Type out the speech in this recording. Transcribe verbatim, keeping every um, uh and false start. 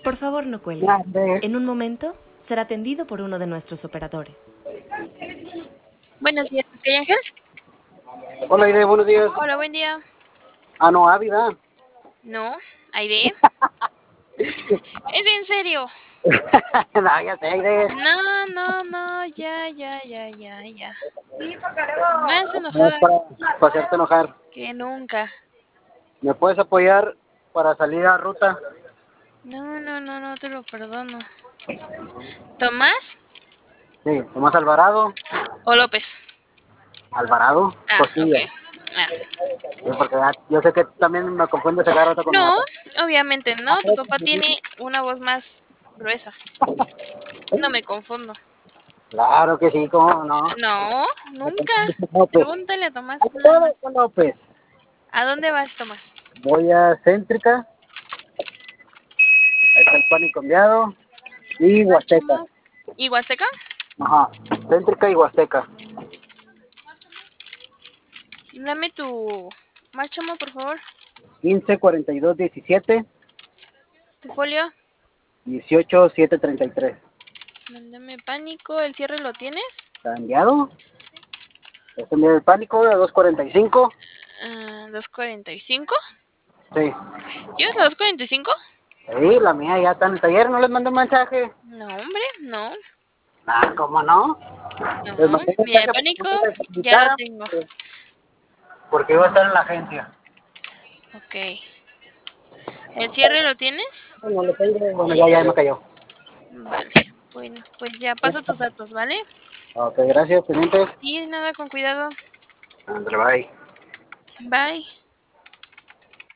Por favor, no cuelgue. Grande. En un momento será atendido por uno de nuestros operadores. Buenos días, ¿sí, Ángel? Hola, Aide, buenos días. Hola, buen día. Ah, no, Ávida. No, Aide. ¿Es en serio? No, ya sé, Aide. No, no, no, ya, ya, ya, ya, ya. Más No, enojada para, para hacerte enojar. que nunca. ¿Me puedes apoyar para salir a ruta? No, no, no, no te lo perdono. ¿Tomás Sí, Tomás Alvarado. o López? Alvarado, Ah, ok. Costilla. Ah. Sí, porque ya- yo sé que también me confunde ese rato con mi No, papá. obviamente no. Tu papá tiene una voz más gruesa. No me confundo. Claro que sí, cómo no. No, nunca. López. Pregúntale a Tomás nada más. Todo con López. ¿A dónde vas, Tomás? Voy a Céntrica. Ahí está el pan y cambiado. Y Huasteca. ¿Y Huasteca? Ajá. Céntrica y Huasteca. Dame tu marchamo, por favor. quince cuarenta y dos diecisiete. Tu folio. dieciocho siete treinta y tres. Mándame pánico. ¿El cierre lo tienes? ¿Está enviado? ¿Está enviado el pánico de dos cuarenta y cinco? Uh, ¿dos cuarenta y cinco? Sí. ¿Llevas a dos cuarenta y cinco? Sí, la mía ya está en el taller. ¿No les mandé un mensaje? No, hombre, no. Ah, ¿cómo no? Les No, mandé un mira, el mensaje pánico para que me ya lo felicitaran, tengo. porque iba a estar en la agencia. Ok. ¿El cierre lo tienes? Bueno, le pedí- bueno, ya, ya me cayó. Vale. Bueno, pues ya paso tus datos, ¿vale? Ok, gracias, pendientes. Y nada, con cuidado. André, bye. Bye.